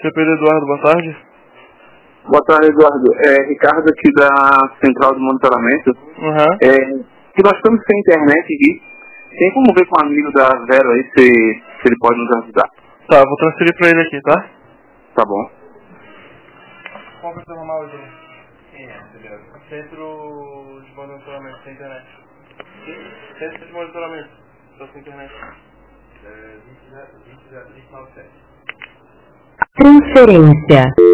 CPD Eduardo, boa tarde. Boa tarde, Eduardo. Ricardo aqui da Central de Monitoramento. Que nós estamos sem internet aqui. Tem como ver com um amigo da Vero aí se ele pode nos ajudar? Tá, vou transferir pra ele aqui, tá? Tá bom. Qual que é o seu normal, Júlio? Centro de monitoramento, sem internet. Centro de monitoramento, tô sem internet. 29,7. Transferência.